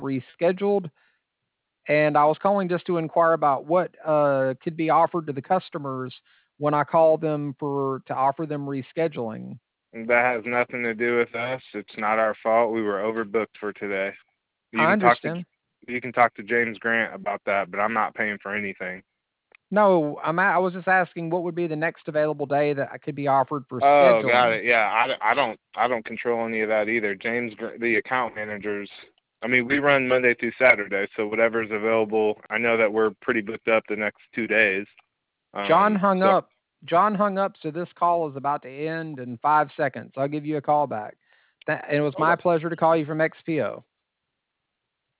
rescheduled, and I was calling just to inquire about what could be offered to the customers when I call them to offer them rescheduling. That has nothing to do with us. It's not our fault. We were overbooked for today. You I can talk to understand. you can talk to James Grant about that, but I'm not paying for anything. No, I was just asking what would be the next available day that I could be offered for Oh, got scheduling. it. Yeah, I don't control any of that either. The account managers. I mean, we run Monday through Saturday, so whatever's available. I know that we're pretty booked up the next 2 days. John hung So up. John hung up, so this call is about to end in 5 seconds. I'll give you a call back. It was my okay. pleasure to call you from XPO.